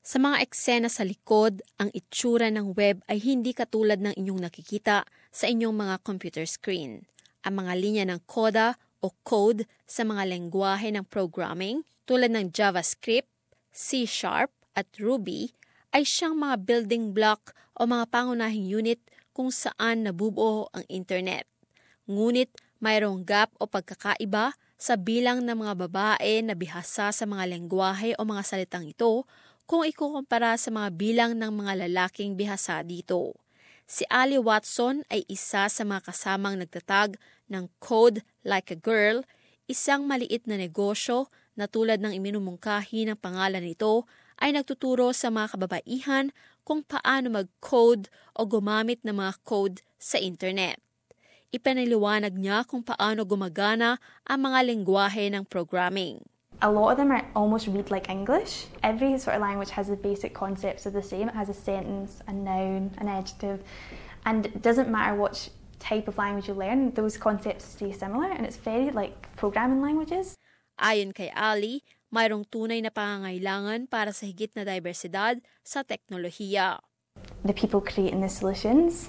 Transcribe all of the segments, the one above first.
Sa mga eksena sa likod, ang itsura ng web ay hindi katulad ng inyong nakikita sa inyong mga computer screen. Ang mga linya ng koda o code sa mga lengguwahe ng programming tulad ng JavaScript, C# at Ruby ay siyang mga building block o mga pangunahing unit kung saan nabubuo ang internet. Ngunit mayroong gap o pagkakaiba sa bilang ng mga babae na bihasa sa mga lengguwahe o mga salitang ito kung ikukumpara sa mga bilang ng mga lalaking bihasa dito. Si Ali Watson ay isa sa mga kasamang nagtatag ng Code Like a Girl, isang maliit na negosyo na tulad ng iminumungkahi ng pangalan nito ay nagtuturo sa mga kababaihan kung paano mag-code o gumamit ng mga code sa internet. Ipinaliwanag niya kung paano gumagana ang mga lengguwahe ng programming. A lot of them are almost read like English. Every sort of language has the basic concepts of the same. It has a sentence, a noun, an adjective, and it doesn't matter what type of language you learn, those concepts stay similar, and it's very like programming languages. Ayon kay Ali, mayroong tunay na pangangailangan para sa higit na diversidad sa teknolohiya. The people creating the solutions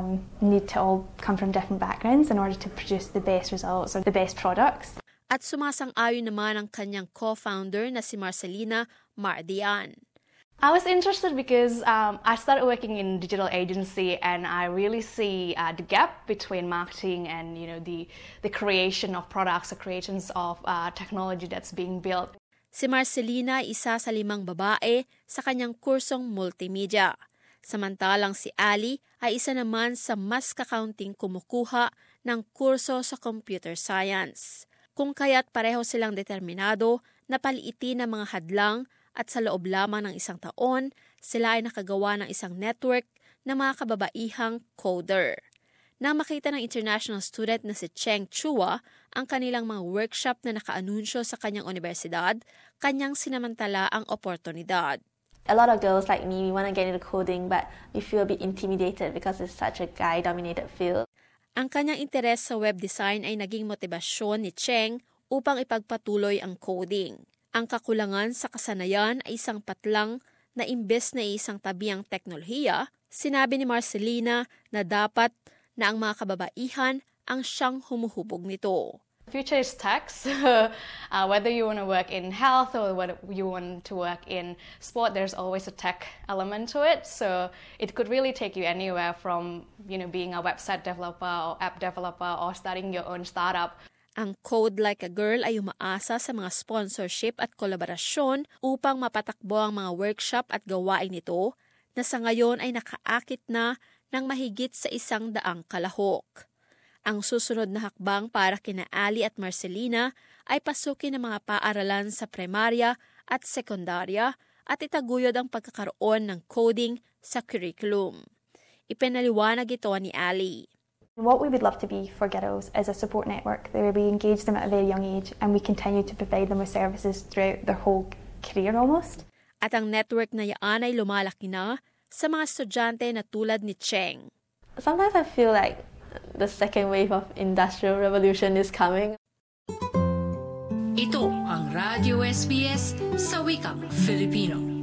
need to all come from different backgrounds in order to produce the best results or the best products. At sumasang-ayon naman ang kanyang co-founder na si Marcelina Mardian. I was interested because I started working in digital agency and I really see the gap between marketing and the creation of products, the creations of technology that's being built. Si Marcelina ay isa sa 5 babae sa kanyang kursong multimedia. Samantalang si Ali ay isa naman sa mas kakaunting kumukuha ng kurso sa computer science. Kung kaya't pareho silang determinado na paliitin ang mga hadlang at sa loob lamang ng 1 taon, sila ay nakagawa ng isang network ng mga kababaihang coder. Nang makita ng international student na si Cheng Chua ang kanilang mga workshop na nakaanunsyo sa kanyang universidad, kanyang sinamantala ang oportunidad. A lot of girls like me, we want to get into coding, but we feel a bit intimidated because it's such a guy-dominated field. Ang kanyang interes sa web design ay naging motibasyon ni Cheng upang ipagpatuloy ang coding. Ang kakulangan sa kasanayan ay isang patlang na imbes na isang tabi ang teknolohiya, sinabi ni Marcelina na dapat na ang mga kababaihan ang siyang humuhubog nito. Future is tech, so whether you want to work in health or whether you want to work in sport, there's always a tech element to it. So it could really take you anywhere from being a website developer or app developer or starting your own startup. Ang Code Like a Girl ay umaasa sa mga sponsorship at kolaborasyon upang mapatakbo ang mga workshop at gawain nito na sa ngayon ay nakaakit na ng mahigit sa 100 kalahok. Ang susunod na hakbang para kina Ali at Marcelina ay pasukin ng mga paaralan sa primarya at sekundarya at itaguyod ang pagkakaroon ng coding sa curriculum. Ipinaliwanag ito ni Ali. What we would love to be for girls is a support network where we engage them at a very young age and we continue to provide them with services throughout their whole career almost. At ang network na yaan ay lumalaki na sa mga estudyante na tulad ni Cheng. Sometimes I feel like the second wave of industrial revolution is coming. Ito ang Radio SBS sa wikang Filipino.